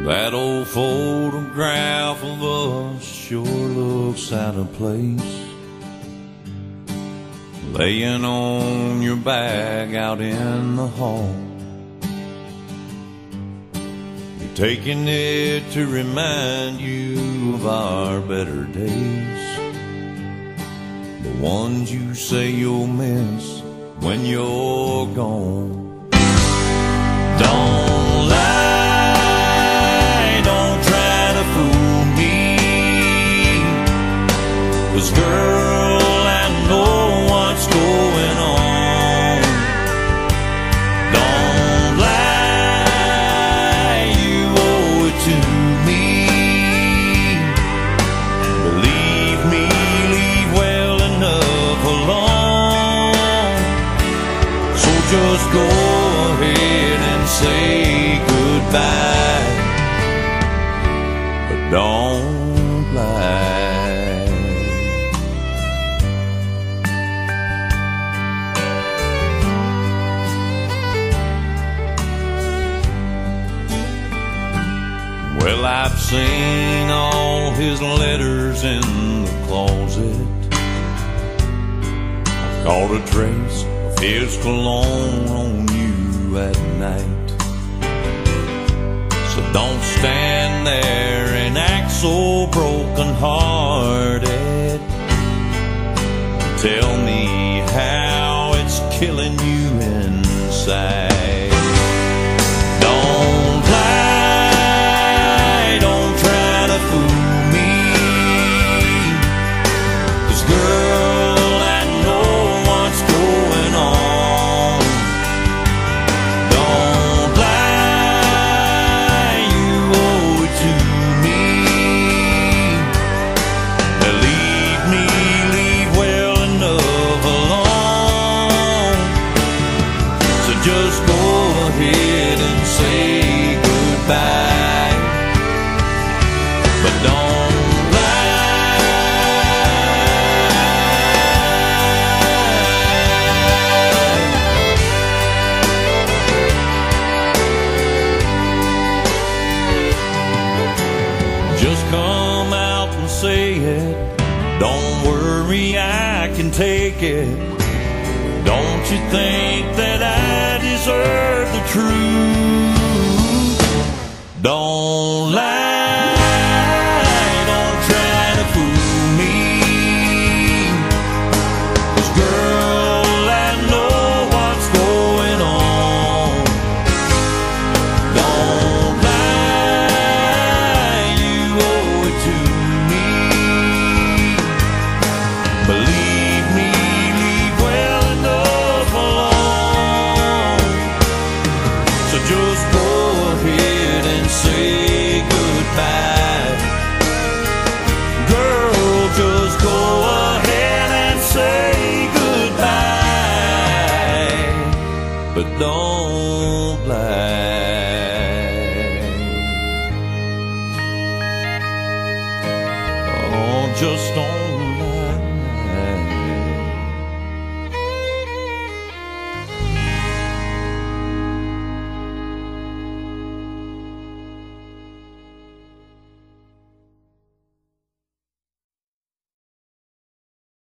That old photograph of us sure looks out of place, laying on your back out in the hall. You're taking it to remind you of our better days, the ones you say you'll miss when you're gone. Don't lie, don't try to fool me, 'cause girl, I know what's going on. Don't lie, you owe it to me. Believe me, leave well enough alone. So just go ahead and say goodbye, but don't lie. Well, I've seen all his letters in the closet. I've caught a trace of his cologne on you at night. So don't stand there and act so broken-hearted. Tell me how it's killing you inside. Don't lie, don't try to fool me, 'cause girl, I know what's going on. Don't lie, you owe it to me. Believe me, leave well enough alone. So just go ahead and say goodbye, but don't lie. Just come out and say it. Don't worry, I can take it. Don't you think that I deserve the truth? Don't lie, don't try to fool me, 'cause girl, I know what's going on. Don't lie, you owe it to me. Believe me, leave well enough alone. So just go ahead and say goodbye. Girl, just go ahead and say goodbye, but don't lie. Oh, just don't